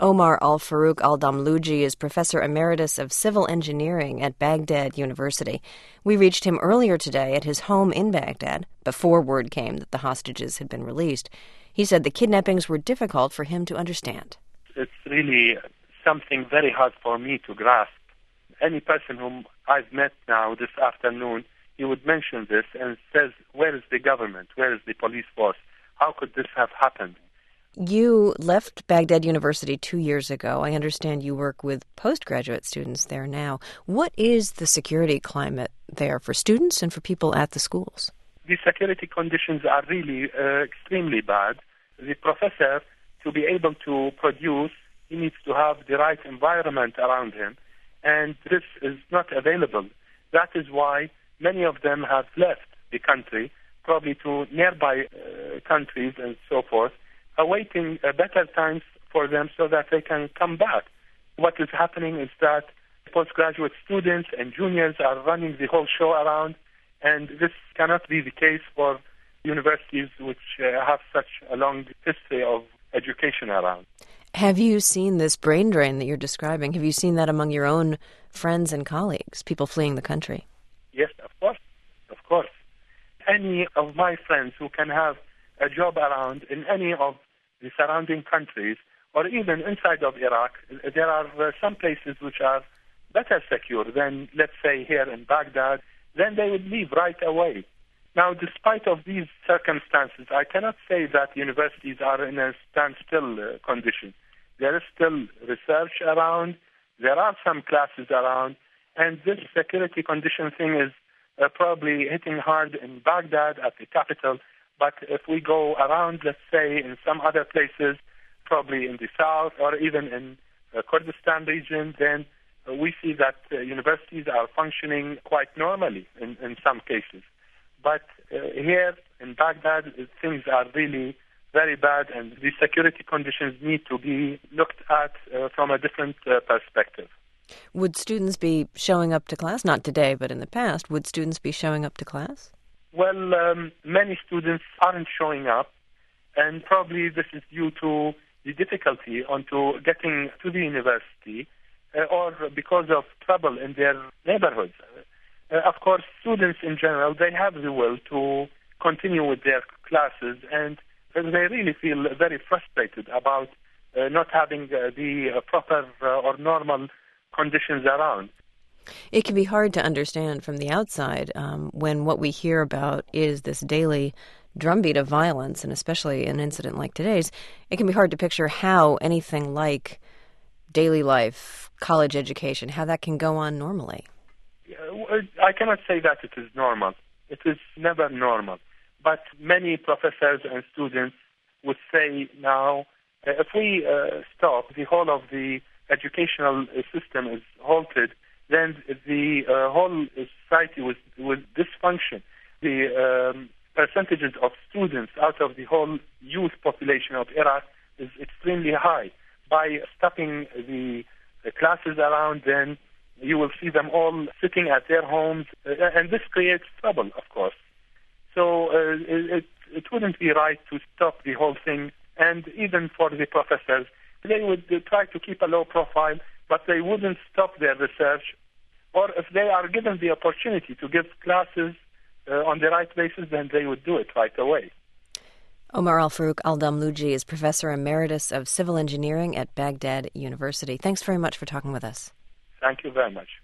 Omar Al-Farouq Al-Damluji is Professor Emeritus of Civil Engineering at Baghdad University. We reached him earlier today at his home in Baghdad, before word came that the hostages had been released. He said the kidnappings were difficult for him to understand. It's really something very hard for me to grasp. Any person whom I've met now this afternoon, he would mention this and says, where is the government? Where is the police force? How could this have happened? You left Baghdad University 2 years ago. I understand you work with postgraduate students there now. What is the security climate there for students and for people at the schools? The security conditions are really extremely bad. The professor, to be able to produce, he needs to have the right environment around him, and this is not available. That is why many of them have left the country, probably to nearby countries and so forth, awaiting better times for them so that they can come back. What is happening is that postgraduate students and juniors are running the whole show around, and this cannot be the case for universities which have such a long history of education around. Have you seen this brain drain that you're describing? Have you seen that among your own friends and colleagues, people fleeing the country? Yes, of course. Of course. Any of my friends who can have a job around in any of the surrounding countries, or even inside of Iraq, there are some places which are better secure than, let's say, here in Baghdad, then they would leave right away. Now, despite of these circumstances, I cannot say that universities are in a standstill condition. There is still research around, there are some classes around, and this security condition thing is probably hitting hard in Baghdad at the capital. But if we go around, let's say, in some other places, probably in the south or even in Kurdistan region, then we see that universities are functioning quite normally in some cases. But here in Baghdad, things are really very bad, and the security conditions need to be looked at from a different perspective. Would students be showing up to class? Not today, but in the past. Would students be showing up to class? Well, many students aren't showing up, and probably this is due to the difficulty onto getting to the university or because of trouble in their neighborhoods. Of course, students in general, they have the will to continue with their classes, and they really feel very frustrated about not having the proper or normal conditions around. It can be hard to understand from the outside when what we hear about is this daily drumbeat of violence, and especially an incident like today's. It can be hard to picture how anything like daily life, college education, how that can go on normally. I cannot say that it is normal. It is never normal. But many professors and students would say now, if we stop, the whole of the educational system is halted, then the whole society will dysfunction. The percentages of students out of the whole youth population of Iraq is extremely high. By stopping the classes around, then you will see them all sitting at their homes, and this creates trouble, of course. So it wouldn't be right to stop the whole thing, and even for the professors, they would try to keep a low profile, but they wouldn't stop their research. Or if they are given the opportunity to give classes on the right basis, then they would do it right away. Omar Al-Farouq Al-Damluji is Professor Emeritus of Civil Engineering at Baghdad University. Thanks very much for talking with us. Thank you very much.